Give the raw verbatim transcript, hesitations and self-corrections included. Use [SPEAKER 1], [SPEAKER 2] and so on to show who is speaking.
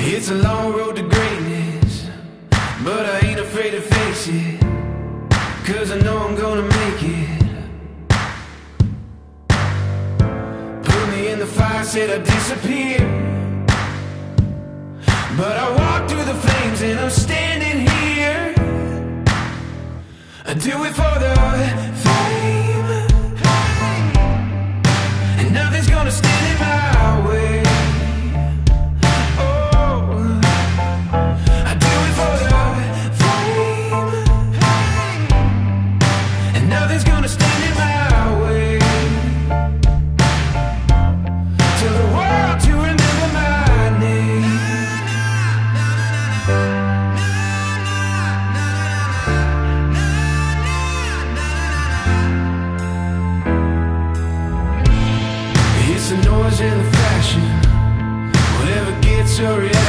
[SPEAKER 1] It's a long road to greatness, but I ain't afraid to face it, 'cause I know I'm gonna make it. Put me in the fire, said I'd disappear, but I walked through the flames and I'm standing here. I do it for the fame, and nothing's gonna stand in my way. Nothing's gonna stand in my way. Tell the world to remember my name. It's the noise and the fashion, whatever gets a reaction.